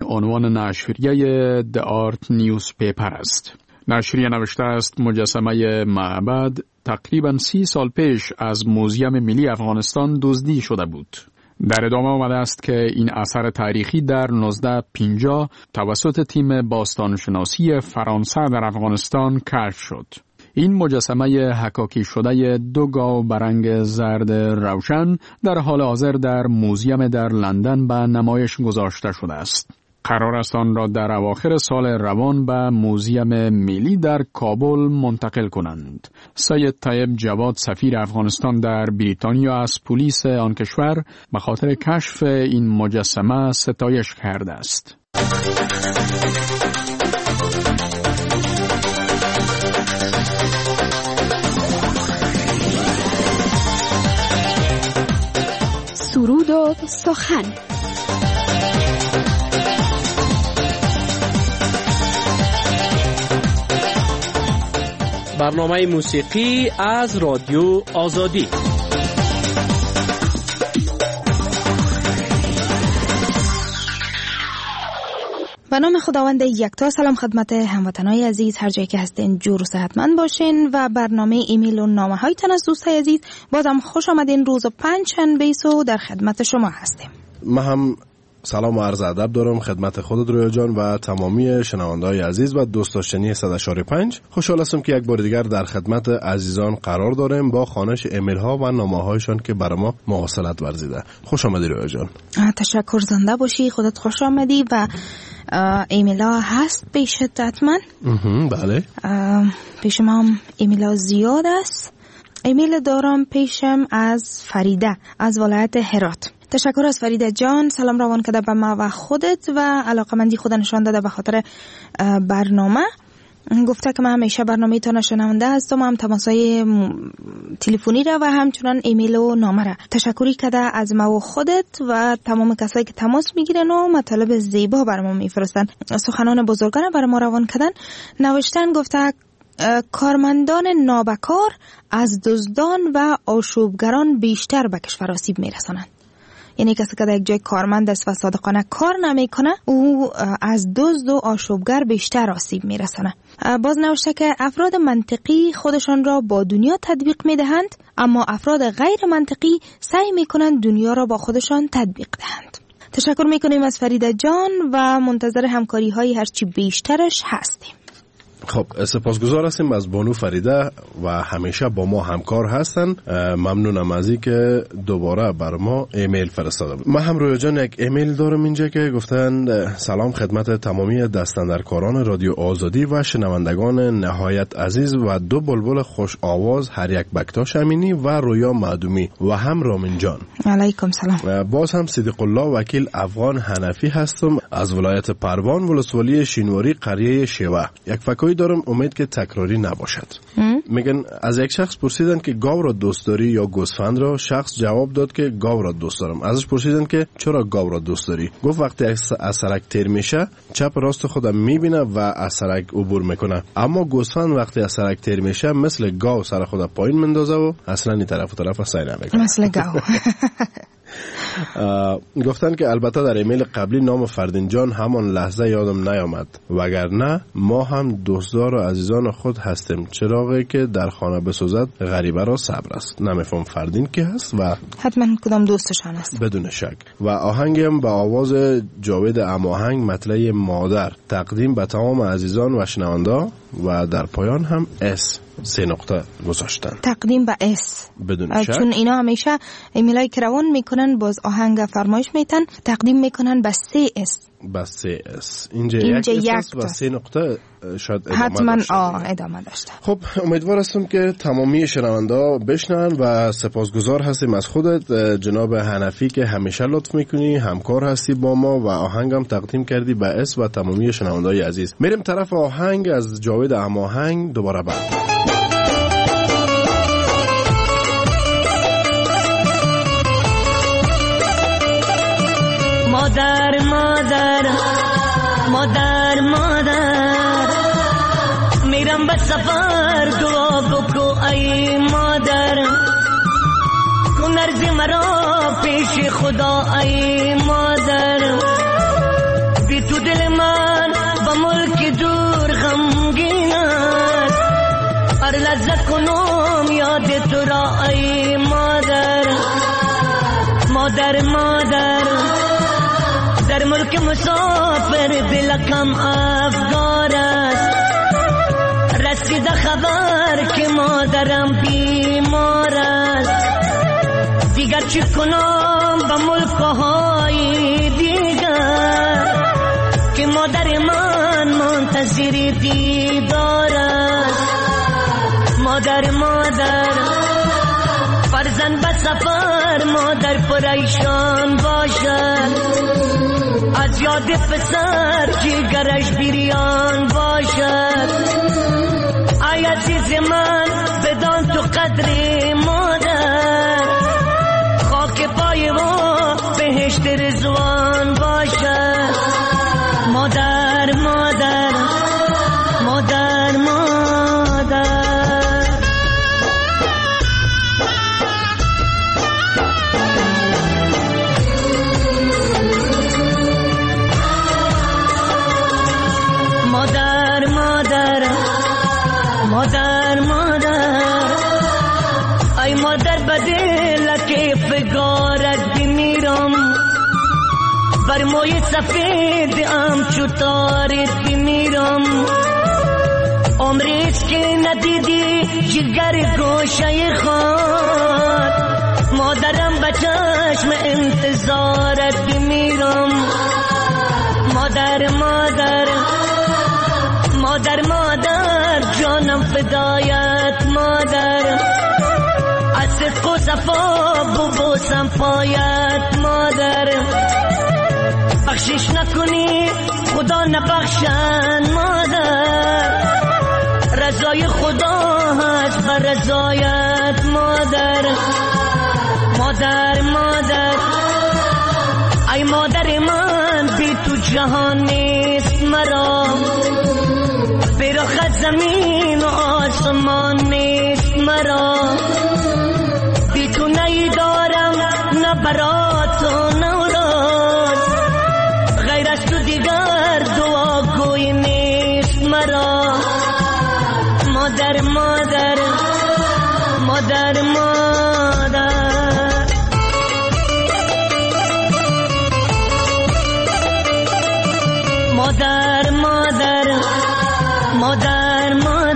عنوان نشریه The Art Newspaper است. نشریه نوشته است مجسمه معبد تقریباً 30 سال پیش از موزیم ملی افغانستان دزدی شده بود. در ادامه آمده است که این اثر تاریخی در 1950 توسط تیم باستانشناسی فرانسه در افغانستان کشف شد. این مجسمه حکاکی شده 2 گاو برنگ زرد روشن در حال حاضر در موزیم در لندن به نمایش گذاشته شده است. قرار است آن را در اواخر سال روان به موزیم ملی در کابل منتقل کنند. سید طیب جواد سفیر افغانستان در بریتانیا از پلیس آن کشور به خاطر کشف این مجسمه ستایش کرده است. سرود و سخن. برنامه موسیقی از رادیو آزادی. به نام خداوند یکتا. سلام خدمت هموطنان عزیز، هر جایی که هستین جور و صحتمند باشین و برنامه ایمیل و نامه هایتان از دوستای عزیز بازم خوش آمدین. روز 5 شنبه در خدمت شما هستیم. ما هم سلام و عرض ادب دارم خدمت خودت رویا جان و تمامی شنونده‌های عزیز و دوست داشتنی 100.5. خوشحال هستم که یک بار دیگر در خدمت عزیزان قرار داریم با خوانش ایمیل ها و نامه هایشان که برای ما مواصلت ورزیده. خوش آمدی رویا جان. تشکر، زنده باشی، خودت خوش آمدی. و ایمیل ها هست به شدت من. بله. پیش ما هم ایمیل ها زیاد است. ایمیل دارم پیشم از فریده از ولایت هرات. تشکر از فریده جان، سلام روان کرده به ما و خودت و علاقمندی خود نشان داده به خاطر برنامه. گفته که من همیشه برنامه تان شنونده هستم، هم تماسای تلفنی را و همچنان ایمیل و نامه را. تشکری کرده از ما و خودت و تمام کسایی که تماس میگیرن و مطالب زیبا برای ما میفرستن. سخنان بزرگان برای ما روان کردن. نوشتن گفته کارمندان نابکار از دزدان و آشوبگران بیشتر به کشور آسیب میرسانند. یعنی کسی که در یک جای کارمند است و صادقانه کار نمیکنه او از دزد و آشوبگر بیشتر آسیب میرسانه. باز نوشته که افراد منطقی خودشان را با دنیا تطبیق میدهند، اما افراد غیر منطقی سعی میکنند دنیا را با خودشان تطبیق دهند. تشکر میکنیم از فریده جان و منتظر همکاری های هرچی بیشترش هستیم. خب سپاسگزار هستیم از بانو فریده و همیشه با ما همکار هستن. ممنونم از این که دوباره بر ما ایمیل فرستاده. من هم رویا جان یک ایمیل دارم اینجا که گفتن سلام خدمت تمامی دستاندرکاران رادیو آزادی و شنوندگان نهایت عزیز و 2 بلبل خوش آواز هر یک بکتاش امینی و رویا معدومی و هم رامین جان. علیکم سلام. باز هم صدیق الله وکیل افغان حنفی هستم از ولایت پروان ولسوالی شینواری قریه شیوه. یک فکایی دارم، امید که تکراری نباشد. میگن از یک شخص پرسیدن که گاو را دوست داری یا گوسفند را؟ شخص جواب داد که گاو را دوست دارم. ازش پرسیدن که چرا گاو را دوست داری؟ گفت وقتی از سرک تیر میشه چپ راست خودم میبینه و از سرک عبور میکنه، اما گوسفند وقتی از سرک تیر میشه مثل گاو سر خودم پایین مندازه و اصلا این طرف و طرف سعی نمیکنه مثل گاو. گفتن که البته در ایمیل قبلی نام فردین جان همان لحظه یادم نیامد، وگرنه ما هم دوستدار و عزیزان خود هستیم. چراغی که در خانه بسوزد غریبه را صبر است. نمیفهم فردین که هست و حتما کدام دوستشان است بدون شک. و آهنگم با آواز جاوید اماهنگ مطلع مادر تقدیم به تمام عزیزان و شنونده و در پایان هم اس 3 نقطه گذاشتن. تقدیم به اس بدون شک، چون اینا همیشه ایمیلای که روان میکنن باز آهنگ فرمایش میتن تقدیم میکنن به 3 اس. بس 3 اس اینجا یک اس و 3 نقطه شاید حتما ادامه داشته. خب امیدوار هستم که تمامی شنونده ها بشنن و سپاسگزار هستیم از خودت جناب حنفی که همیشه لطف میکنی، همکار هستی با ما و آهنگم تقدیم کردی به اس و تمامی شنونده های عزیز. میریم طرف آهنگ از جاوید اماهنگ دوباره بعد. مادر مادر مادر مادر میرم به سفر دعا بکو ای مادر، کن عرض مرا پیش خدا ای مادر، بی تو دل من با ملک دور غمگین است، هر لحظه کنم یاد تو را ای مادر. مادر مادر در ملک مسافر دلکم افگار است، رسیده خبر که مادرم بیمار است. دیگر چی کنم با ملک‌های دیگر که مادر من منتظر دیدار است. مادر مادر فرزند به سفر مادر پریشان باشد، از یاد پسر جگرش بریان باشد. ای عزیز من بدان تو قدر مادر، خاک پای و بهشت رضوان باشد. مادر مادر مادر مادر مادر مادر ای مادر بدل که فگارت بمیرم، بر موی سفید ام چوتارت بمیرم. عمریست که ندیدی جگر گوشه خود، مادرم به چشم انتظارت بمیرم. مادر مادر مادر مادر جانم فدایت مادر، از صدق و صفا ببوسم پایت مادر. بخشش نکنی خدا نبخشن مادر، رضای خدا هست بر رضایت مادر. مادر مادر ای مادر من بی تو جهان نیست مرا، برخت زمین و آسمان نیست مرا. بی تو نیدارم نه برات و نه راز، غیر از تو دیگر دعا گوی نیست مرا. مادر مادر مادر مادر مادر مادر مادر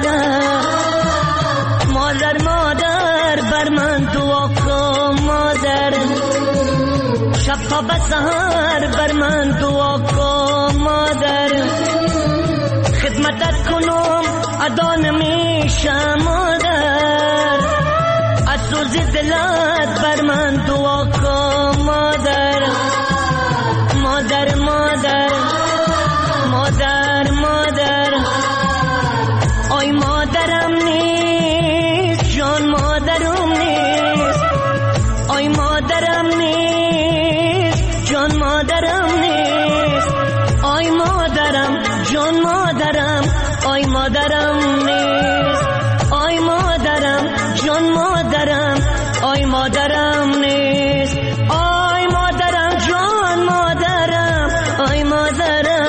مادر مادر بر من دعا کن مادر، شب تا به سحر بر من دعا کن مادر. خدمتت کنم ادا نمیشم مادر، از سوز دلت بر من دعا کن مادر. مادر مادر مادر مادر آی مادرم نیست جان مادرم نیست، آی مادرم نیست جان مادرم نیست، آی مادرم جان مادرم آی مادرم نیست، آی مادرم جان مادرم آی مادرم نیست، آی مادرم جان مادرم آی مادرم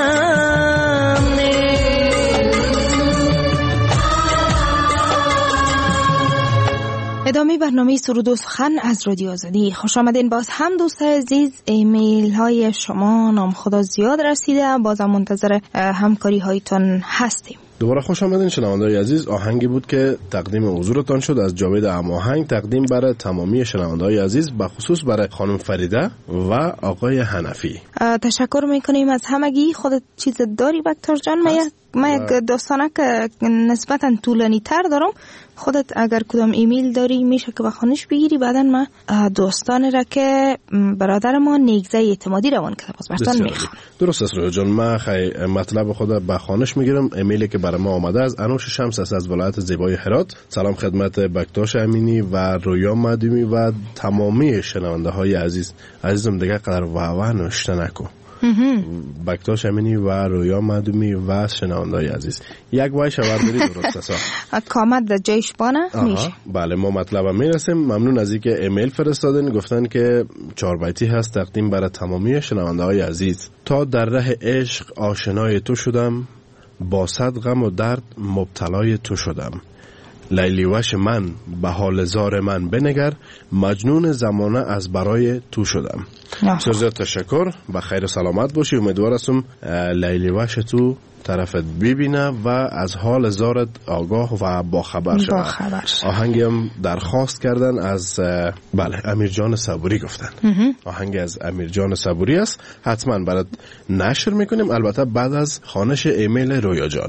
ادامه برنامه سرود و سخن از رادیو آزادی. خوش آمدین باز هم دوستان عزیز. ایمیل های شما نام خدا زیاد رسیده، بازم منتظر همکاری هایتان هستیم. دوباره خوش آمدین شنونده‌های عزیز. آهنگی بود که تقدیم حضورتان شد از جاوید اماهنگ، تقدیم برای تمامی شنونده‌های عزیز، به خصوص برای خانم فریده و آقای حنفی. تشکر میکنیم از همگی. خودت چیز داری بکتر جان؟ من یک داستانه که نسبتا طولانی تر دارم، خودت اگر کدام ایمیل داری میشه که بخونش بگیری، بعدا من داستان را که برادر ما نیگزه اعتمادی روان کرده باز براتون میخوام. درست است رویا جان، من مطلب خود بخونش میگیرم. ایمیلی که برای ما آمده از انوش شمس است از ولایت زیبای هرات. سلام خدمت بکتاش امینی و رویا مدیمی و تمامی شنونده های عزیز. عزیزم دیگه قدر واوا نوشته نکن. بکتاش امینی و رویا مدومی و شنوندای عزیز یک وای شورداری درست است. کامد در جایش بانه میشه. بله ما مطلب میرسیم. ممنون از اینکه ایمیل فرستادن، گفتن که 4 بیتی هست تقدیم برای تمامی شنوندای عزیز. تا در ره عشق آشنای تو شدم، با صد غم و درد مبتلای تو شدم. لیلی وش من به حال زار من بنگر، مجنون زمانه از برای تو شدم. بسیار تشکر، به خیر و سلامت باشی. امیدوارم لیلی وش تو طرفت ببینه و از حال زارت آگاه و باخبر شد. آهنگی هم درخواست کردن از امیر جان صبوری، گفتن آهنگ از امیر جان صبوری است، حتما برات نشر میکنیم، البته بعد از خوانش ایمیل رویا جان.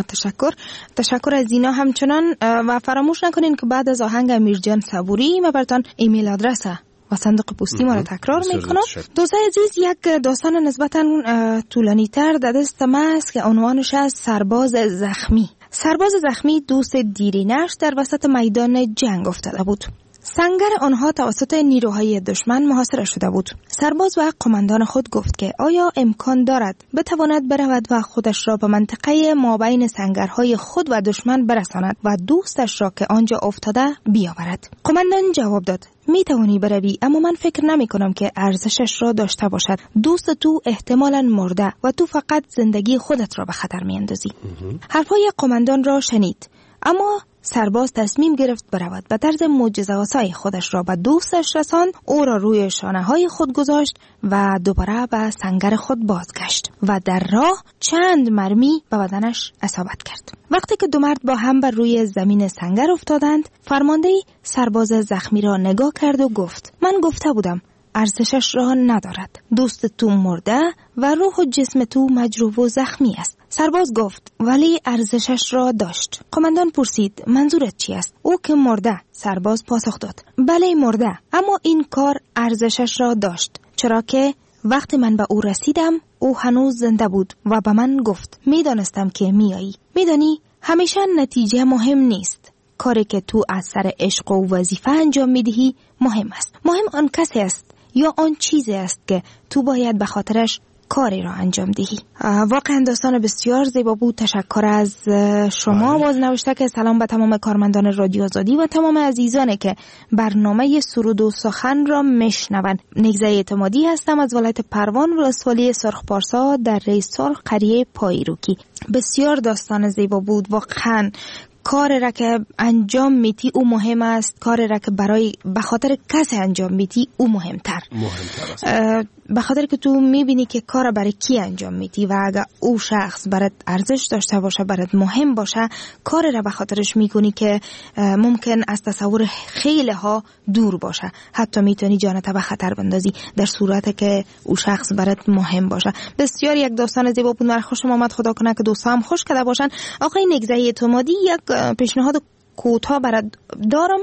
تشکر از اینا. همچنان و فراموش نکنین که بعد از آهنگ امیر جان صبوری ما براتون ایمیل آدرس و صندوق پستی ما را تکرار میکنم. دوستان عزیز، یک داستان نسبتا طولانی تر در دست ما است که عنوانش از سرباز زخمی. سرباز زخمی دوست دیرینش در وسط میدان جنگ افتاده بود. سنگر آنها توسط نیروهای دشمن محاصره شده بود. سرباز و قماندان خود گفت که آیا امکان دارد بتواند برود و خودش را به منطقه مابین سنگرهای خود و دشمن برساند و دوستش را که آنجا افتاده بیاورد؟ قماندان جواب داد می توانی بروی، اما من فکر نمی کنم که ارزشش را داشته باشد. دوست تو احتمالاً مرده و تو فقط زندگی خودت را به خطر می اندازی. حرفهای قماندان را شنید، اما سرباز تصمیم گرفت برود و طرز معجزه‌آسای خودش را به دوستش رساند. او را روی شانه‌های خود گذاشت و دوباره به سنگر خود بازگشت و در راه چند مرمی به بدنش اصابت کرد. وقتی که دو مرد با هم بر روی زمین سنگر افتادند، فرمانده سرباز زخمی را نگاه کرد و گفت من گفته بودم ارزشش را ندارد. دوست تو مرده و روح و جسم تو مجروح و زخمی است. سرباز گفت ولی ارزشش را داشت. قماندان پرسید منظورت چی است؟ او که مرده. سرباز پاسخ داد بله مرده، اما این کار ارزشش را داشت، چرا که وقتی من به او رسیدم او هنوز زنده بود و به من گفت میدانستم که میایی. میدانی همیشه نتیجه مهم نیست. کاری که تو از سر عشق و وظیفه انجام میدهی مهم است. مهم آن کسی است یا آن چیزی است که تو باید به خاطرش کاری را انجام دهی. واقعا داستان بسیار زیبا بود. تشکر از شما. باز نوشته که سلام به تمام کارمندان رادیو آزادی و تمام عزیزانی که برنامه سرود و سخن را میشنوند. نگزه اعتمادی هستم از ولایت پروان ولسوالی سرخ پارسا در رئیس سرخ قریه پایروکی. بسیار داستان زیبا بود. واقعا کار را که انجام میتی او مهم است، کار را که برای به خاطر کسی انجام میتی او مهمتر است. به خاطر که تو میبینی که کار برای کی انجام میتی و اگر او شخص برات ارزش داشته باشه، برات مهم باشه، کار را به خاطرش میکنی که ممکن از تصور خیلی ها دور باشه. حتی میتونی جانت به خطر بندازی در صورتی که او شخص برات مهم باشه. بسیار یک داستان زیبا بود. من خوشم آمد. خدا کنه که دوستا هم خوش کرده باشن. آقای نگزه اعتمادی، یک پیشنهاد کوتاه برات دارم.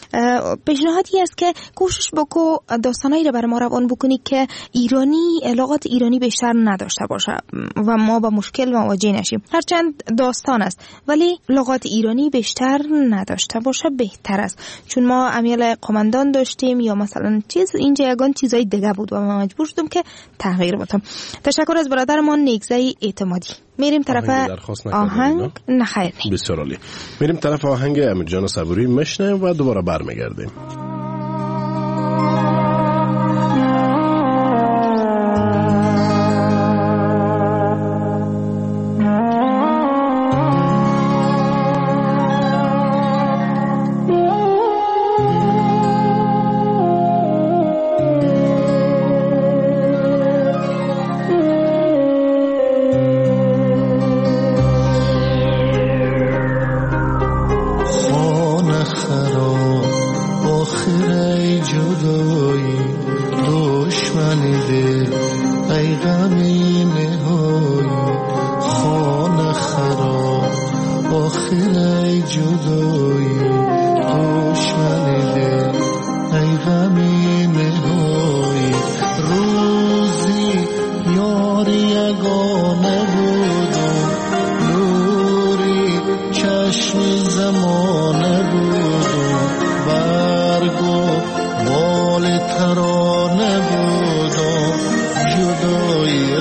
پیشنهادی است که کوشش بکو داستانایی رو برای ما روان بکنی که ایرانی، لغات ایرانی بیشتر نداشته باشه و ما با مشکل مواجه نشیم. هرچند داستان است ولی لغات ایرانی بیشتر نداشته باشه بهتر است، چون ما امیال قماندان داشتیم یا مثلا اینجا یگان چیزای دیگه بود و من مجبور شدم که تغییر بدم. تشکر از برادرمان نگزه اعتمادی. میریم طرف آهنگ. نه خیر نی. بسیار عالی. میریم طرف آهنگ امیر جان صبوری مشنه و دوباره برمیگردیم. ترانه بودم جدایی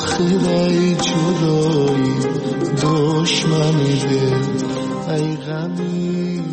آخر ای جدایی دشمنی دل ای غمی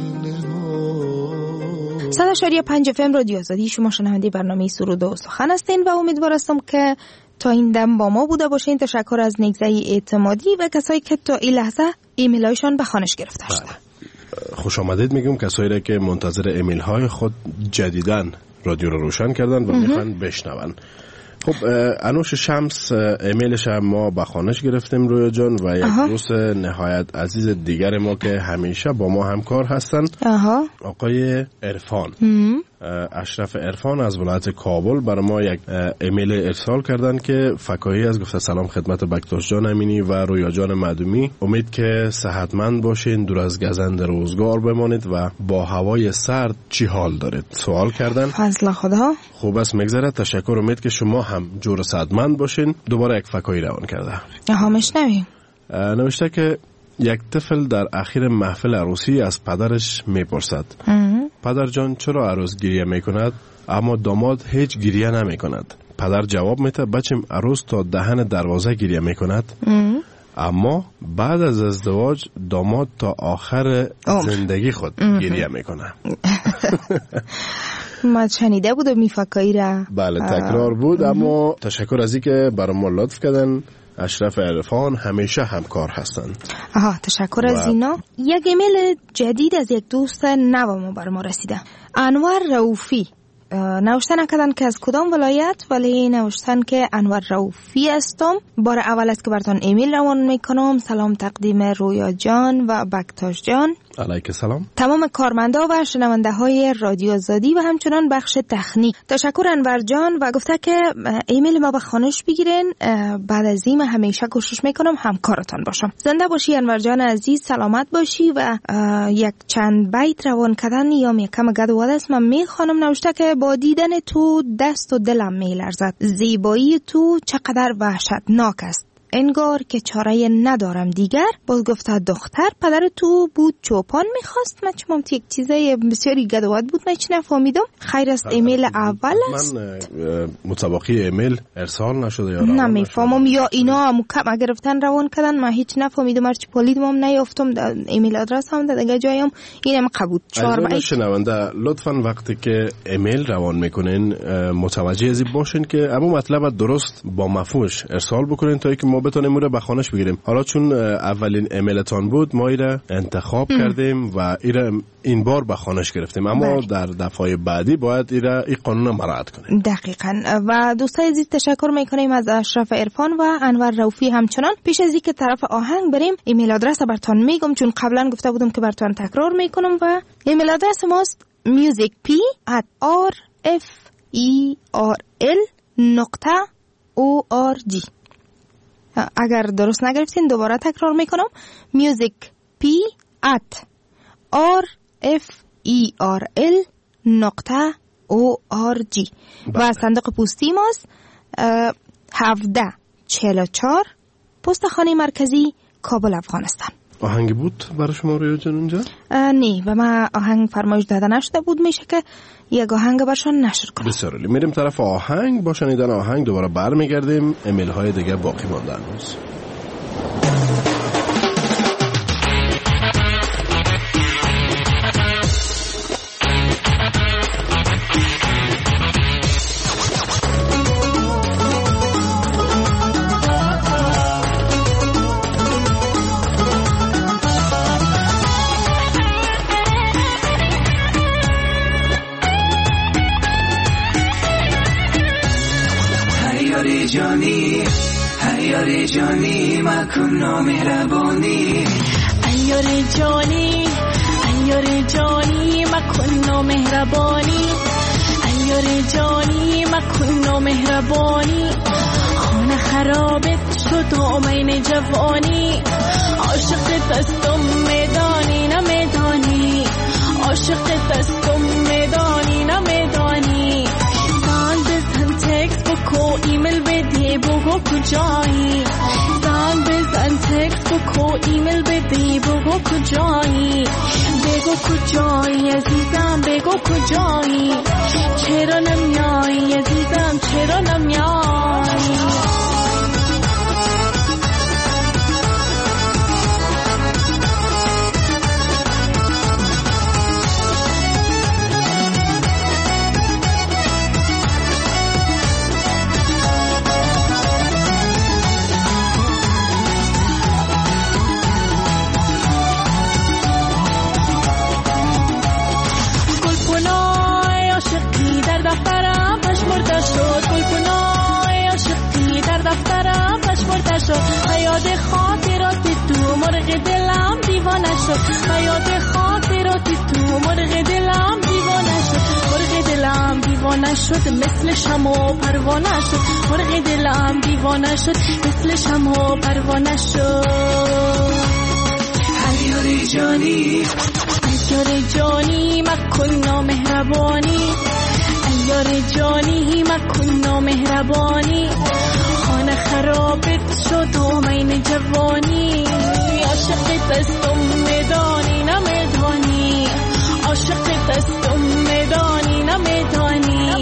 100.5 FM رادیو آزادی، شما شنونده برنامه سرود و سخن هستین و امیدوار هستم که تا این دم با ما بوده باشین. تشکر از نگزه اعتمادی و کسایی که تا این لحظه ایمیلایشان به خوانش گرفته شده. خوش آمدید میگم کسایی را که منتظر ایمیل های خود جدیدن رادیو رو روشن کردن و میخوان بشنون. خب انوش شمس ایمیلش هم ما به خوانش گرفتیم رویا جان و یک دوست نهایت عزیز دیگر ما که همیشه با ما همکار هستن آقای عرفان، اشرف عرفان از ولایت کابل برای ما یک ایمیل ارسال کردن که فکاهی از گفته سلام خدمت بکتاش جان امینی و رویا جان معدومی، امید که صحتمند باشین، دور از گزند روزگار بمانید و با هوای سرد چی حال دارید سوال کردن. فضل خدا خوب است میگذره. تشکر، امید که شما هم جور صحتمند باشین. دوباره یک فکاهی روان کرده. مشنویم. نوشته که یک طفل در اخیر محفل عروسی از پدرش میپرسد پدر جان چرا عروس گریه میکند اما داماد هیچ گریه نمیکند؟ پدر جواب میده بچم عروس تا دهن دروازه گریه میکند اما بعد از ازدواج داماد تا آخر زندگی خود گریه میکنه. ما شنیده بود میفکایی را. بله تکرار بود اما تشکر از اینکه برای ما لطف کردن. اشرف عرفان همیشه همکار هستند. تشکر از اینا. یک ایمیل جدید از یک دوست نو ما برای ما رسیده. انور رؤوفی نوشتن نکردن که از کدام ولایت، ولی نوشتن که انور رؤوفی هستم. بار اول است که براتون ایمیل روان میکنم. سلام تقدیم رویا جان و بکتاش جان. علیک سلام. تمام کارمندا و شنونده های رادیو آزادی و همچنان بخش تکنیک. تشکر انور جان و گفته که ایمیل ما به خوانش بگیرین. بعد از این همیشه کوشش میکنم همکارتان باشم. زنده باشی انور جان عزیز، سلامت باشی و یک چند بیت روان کردن یا کم گدواد است من میخوانم. نوشته که با دیدن تو دست و دلم میلرزد، زیبایی تو چقدر وحشتناک است، انگار که چاره ندارم دیگر. باز گفته دختر پدر تو بود چوپان میخواست. من چمام یک چیزای بسیاری گدواد بود من چی نفهمیدم. خیر است ایمیل اول است. من مطابقی ایمیل ارسال نشده یا نمیفهمم یا اینا هم کم گرفتن روان کردن من هیچ نفهمیدم. هرچی پولیدم هم نیافتم. ایمیل آدرس هم دیگه جایم اینم قبول. 4 بیت شنونده لطفاً وقتی که ایمیل روان میکنین متوجه از باشین که اما مطلب درست با مفهومش ارسال بکنین تا اینکه ما بتونیم اون رو به خوانش بگیریم. حالا چون اولین ایمیلتان بود ما ایره انتخاب کردیم و این بار به خوانش گرفتیم اما در دفعه بعدی باید این قانون مراعات کنیم. دقیقاً. و دوستای عزیز تشکر میکنیم از اشرف عرفان و انور رؤوفی. همچنان پیش از اینکه طرف آهنگ بریم ایمیل آدرس براتون میگم چون قبلا گفته بودم که براتون تکرار میکنم و ایمیل آدرس ماست musicp@rferl.org. اگر درست نگرفتین دوباره تکرار میکنم musicp@rferl.org و صندوق پستی ماست 1744 پست خانه مرکزی کابل افغانستان. آهنگی بود برای شما رویا جان اونجا؟ نه و من آهنگ فرمایش داده نشده بود. میشه که یک آهنگ برشان نشر کنم. بسیار عالی. میریم طرف آهنگ. با شنیدن آهنگ دوباره برمیگردیم. ایمیل های دیگه باقی مانده هنوز. ایاری جانی مکن نامهربانی ایاری جانی مکن نامهربانی ایاری جانی مکن نامهربانی خانه خرابت شد آمین جوانی عاشق دستم میدانی نمیدانی عاشق دستم میدانی نمیدانی زنگ بزن تکس بکو ایمیل بدی بگو کجایی زنگ بزن تکس بکو ایمیل بدی بگو کجایی بگو کجایی عزیزم بگو کجایی چرا نمیایی عزیزم چرا نمیایی یاد خاطرات تو مرغ دلم دیوانه شد و یاد خاطرات تو مرغ دلم دیوانه شد مرغ دلم دیوانه شد مثل شمع و پروانه شد مرغ دلم دیوانه شد مثل شمع و پروانه شد عیاری جانی عیار جانی مکن نامهربانی عیار جانی مکن نامهربانی خانه خرابت شد و مین جوانی عاشقت استم میدانی نمیدانی عاشقت استم میدانی نمیدانی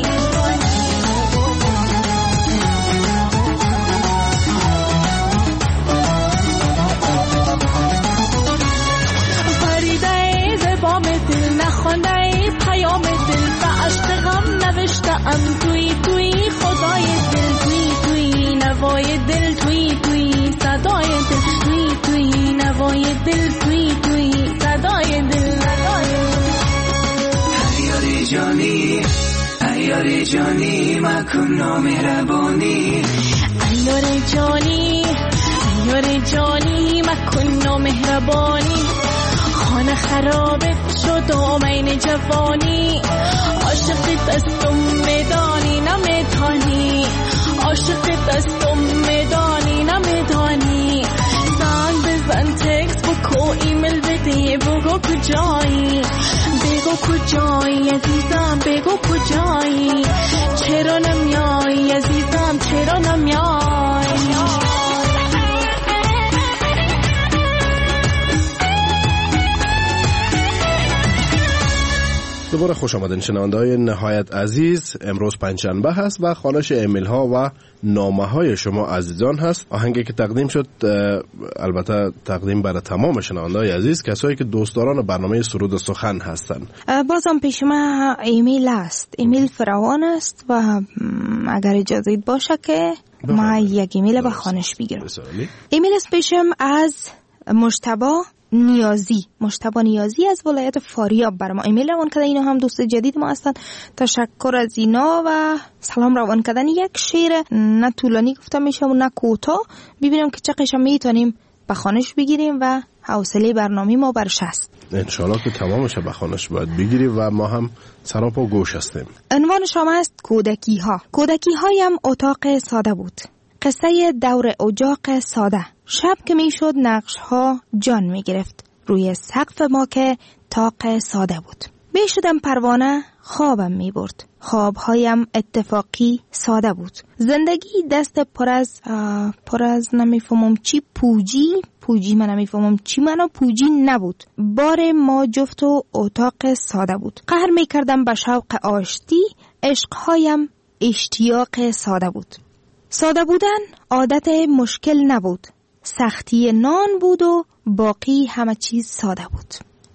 فریده زبام دل نخوانده پیام دل به عشق غم نوشتم توی توی خدای دل توی توی نوای دل توی توی صدای دل توی توی نوای دل توی توی صدای دل عیاری جانی عیاری جانی مکن نامهربانی عیاری جانی عیاری جانی مکن نامهربانی خانه خرابت شد و مین جوانی عاشقت استم میدانی نمیدانی عاشقت استم میدانی نمیدانی زنگ بزن تکس بکو ایمیل بده بگو کجایی بگو کجایی عزیزم بگو کجایی چرا نمیای عزیزم چرا نمیای دوباره خوش آمدین شنونده‌های نهایت عزیز. امروز پنجشنبه هست و خانش ایمیل ها و نامه های شما عزیزان هست. آهنگی که تقدیم شد البته تقدیم برای تمام شنونده‌های عزیز، کسایی که دوستداران برنامه سرود سخن هستند. بازم پیش ما ایمیل است، ایمیل فراوان است و اگر اجازه باشه که ما یک ایمیل به خانش بگیرم. ایمیل است پیشم از مجتبی نیازی از ولایت فاریاب بر ما ایمیل روان کردن. اینا هم دوست جدید ما هستن. تشکر از اینا و سلام روان کردن. یک شعر نه طولانی گفتم میشه و نه کوتاه، ببینم که چقدر میتونیم به خانش بگیریم و حوصله برنامه ما برش هست. انشالله که تمامش به خانش باید بگیریم و ما هم سراپا گوش هستیم. عنوان شما است کودکی ها. کودکی هایم اتاق ساده بود، قصه دور اجاق ساده. شب که می شد نقش ها جان می گرفت روی سقف ما که تاق ساده بود. می شدم پروانه خوابم می برد. خوابهایم اتفاقی ساده بود. زندگی دست پر از نمیفهمم چی پوجی من نمیفهمم چی منو پوجی نبود. بار ما جفت و اتاق ساده بود. قهر می کردم به شوق آشتی. عشقهایم اشتیاق ساده بود. ساده بودن عادت مشکل نبود. سختی نان بود و باقی همه چیز ساده بود.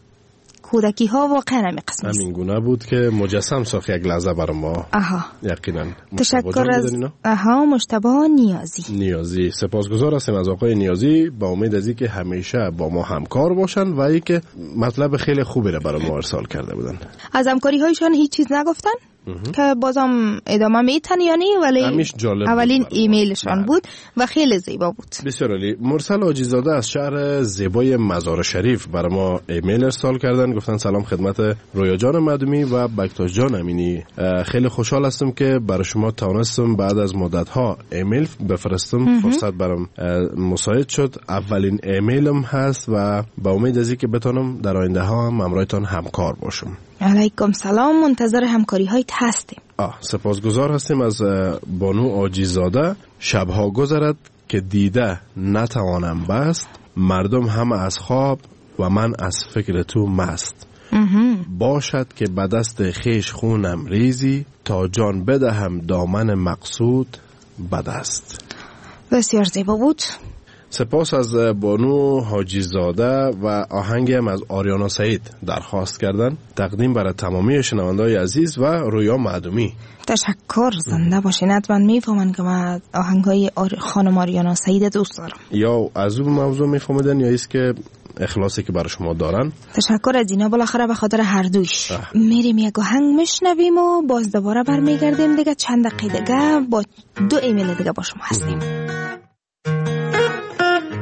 کودکی ها واقعا همین قسم است. همین گونه بود که مجسم ساخت یک لحظه برای ما. یقینا. تشکر از مجتبی نیازی. سپاسگزار هستیم از آقای نیازی، با امید از اینکه همیشه با ما همکار باشن و اینکه مطلب خیلی خوبی را برای ما ارسال کرده بودن. از همکاری هایشان هیچ چیز نگفتن که بازم ادامه میتن یعنی، ولی اولین ایمیلشان بود و خیلی زیبا بود. بسیار عالی. مرسل حاجی‌زاده از شهر زیبای مزار شریف برای ما ایمیل ارسال کردن. گفتن سلام خدمت رویا جان مدومی و بکتاش جان امینی. خیلی خوشحال هستم که برای شما تونستم بعد از مدت ها ایمیل بفرستم. فرصت برام مساعد شد. اولین ایمیلم هست و با امید از اینکه بتونم در آینده ها هم همراهتان همکار باشم. علیکم سلام، منتظر همکاری هایت هستیم. سپاسگزار هستیم از بانو آجیزاده. شبها گذرد که دیده نتوانم بست، مردم همه از خواب و من از فکر تو مست. باشد که به دست خیش خونم ریزی، تا جان بدهم دامن مقصود به دست. بسیار زیبا بود. سپاس از بانو حاجی‌زاده و آهنگی هم از آریانا سعید درخواست کردن. تقدیم برای تمامی شنونده‌های عزیز و رویا معدومی. تشکر، زنده باشین. حتما میفهمن که من آهنگای خانم آریانا سعید دوست دارم. یا از اون موضوع میفهمیدن یا ایست که اخلاصی که برای شما دارن. تشکر از اینا، بالاخره به خاطر هر دوش. میریم یک آهنگ میشنویم و باز دوباره برمیگردیم دیگه. چند دقیقه دیگه با 2 ایمیل دیگه با شما هستیم.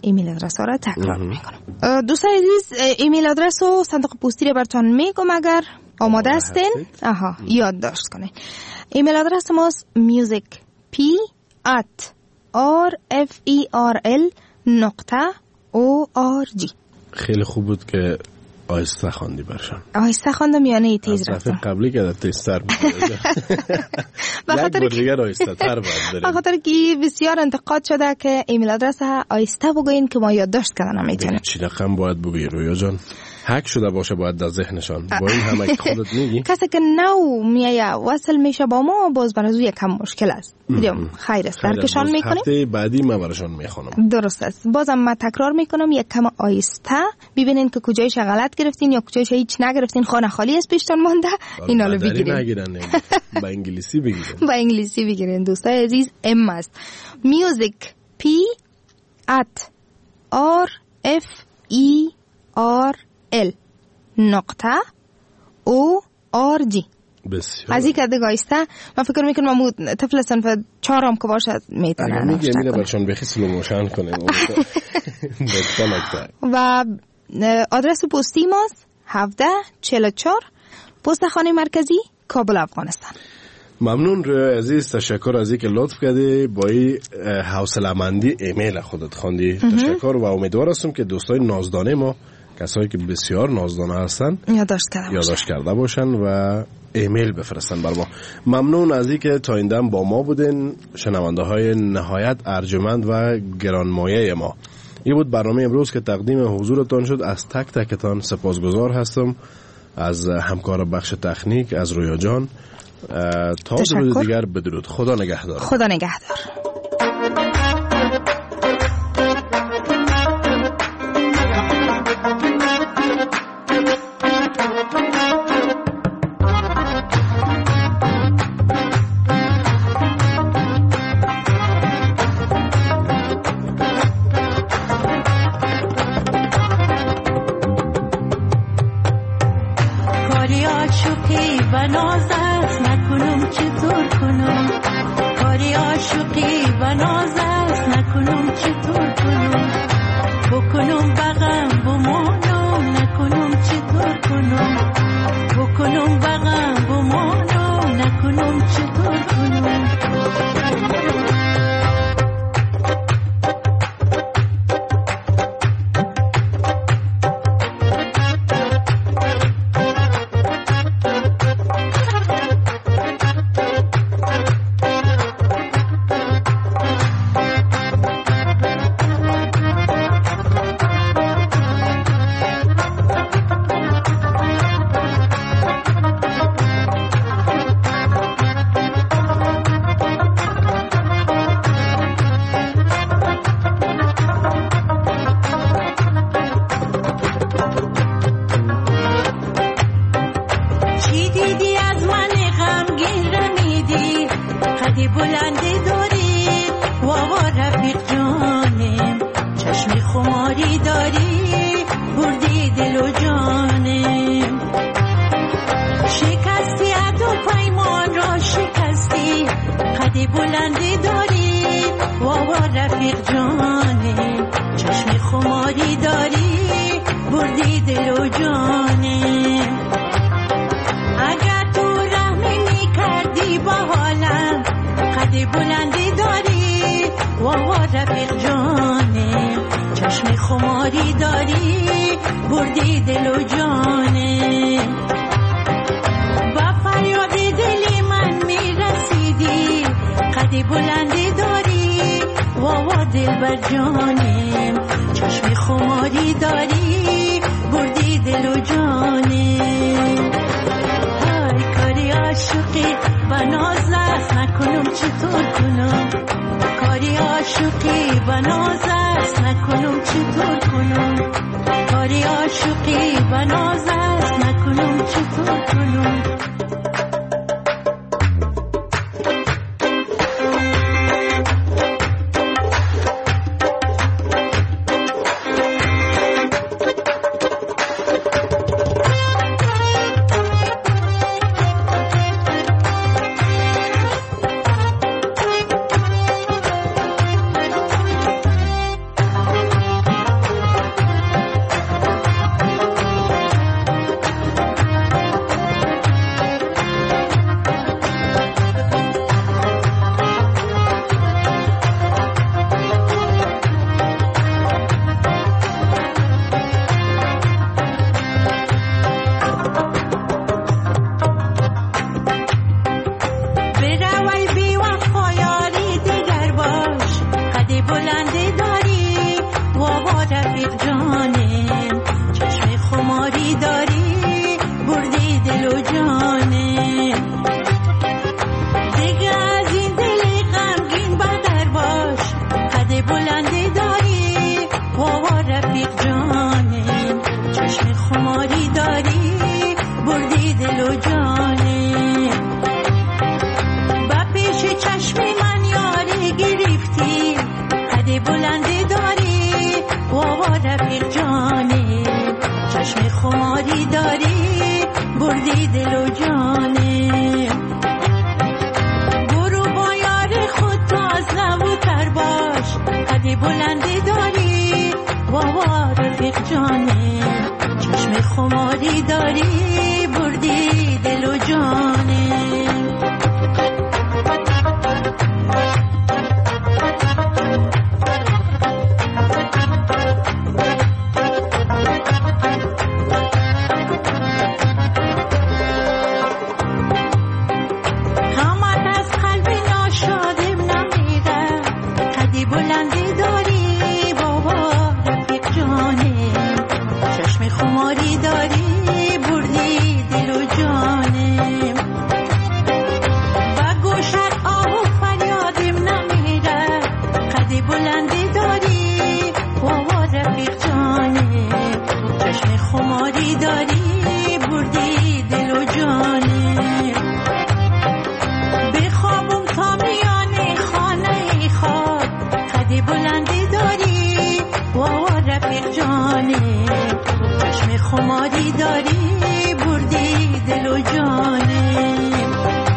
ایمیل آدرس ها را تکرار میکنم. دوستان عزیز، ایمیل آدرس و صندوق پستی را براتون میگم اگر آماده هستین. یادداشت کنین. ایمیل آدرس ماست music@rferl.org. خیلی خوب بود که آهسته خواندی برشان. آهسته خواندم یعنی تیز رفتم. قبلی که تیزتر بود. یک بار دیگر آهسته تر باید بریم. بخاطر که بسیار انتقاد شده که ایمیل آدرس آهسته بگوین که ما یادداشت کردن نمیتونیم. چی رقم باید بگویی رویا جان؟ هک شده باشه باید در ذهنشان. با این همه که خودت میگی. کسی که نو میایه وصل میشه با ما باز برای او یکم مشکل است. دیدم خیر است. درکشان میکنیم. هفته بعدی من براشون میخونم. درست است. بازم من تکرار میکنم یکم آهسته ببینین که کجایش غلط گرفتین یا کجایش هیچ نگرفتین. خانه خالی است پیشتون مونده. اینا رو بگیرین. نگیرن. با انگلیسی بگیرین. با انگلیسی بگیرین دوستای عزیز. ام است. music@rferl.org. بسیار. از این که دگایسته من فکر میکنم ما طفل صنف 4 که باشد میتونن میگه میره برشان بخی سلو موشن کنیم. و آدرس پستی ماست 1744 پست خانه مرکزی کابل افغانستان. ممنون روی عزیز، تشکر از اینکه لطف کردی با این حوصله‌مندی ایمیل خودت خواندی. تشکر و امیدوار هستم که دوستای نازدانه ما، کسایی که بسیار نازدانه هستن، یادداشت کرده باشن و ایمیل بفرستن بر ما. ممنون از اینکه تا این دم با ما بودین، شنونده های نهایت ارجمند و گرانمایه ما. این بود برنامه امروز که تقدیم حضورتان شد. از تک تکتان سپاسگزار هستم، از همکار بخش تکنیک، از رویا جان. تا روز دیگر بدرود. خدا نگهدار. خدا نگهدار. بروی بی وفا یاری دیگر باش قد بلند داری وابا رفیق جانم چشم خماری داری بردی دل و جانم دیگه از این دل غمگین بدر باش قد بلند داری وابا رفیق جانم چشم خماری داری بردی دل و جانم با پیش چشم من یاری گرفتی قد بلند داری وابا رفیق جانم چشم خماری داری بردی دل و جانم برو با یار خود تاز نبوتر باش قد بلند داری وابا رفیق جانم چشم خماری داری بردی دل و جانم غمت از قلب ناشادم نمیره قد بلند داری بابا رفیق جانم چشم خماری داری بردی دل و جانم با گوشت آه و فریادم نمیره قد بلند داری بابا رفیق جانم چشم خماری داری بردی دل و جانم بخوابم تا میان خانه خواب قد بلند داری بابا رفیق جانم چشم خماری داری بردی دل و جانم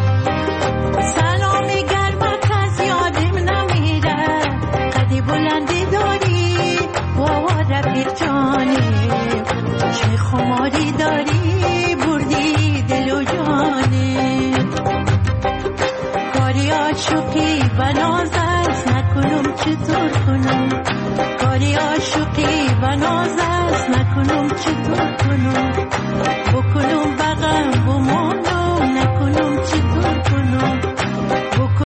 سلام گرمت از یادم نمیره قد بلند داری بابا رفیق جانم چشم خماری داری بردی دل و جانم کاری عاشقی بناز است نکنم چطور کنم کاری عاشقی بناز است نکنم چطور کنم بکنم بغم بمانم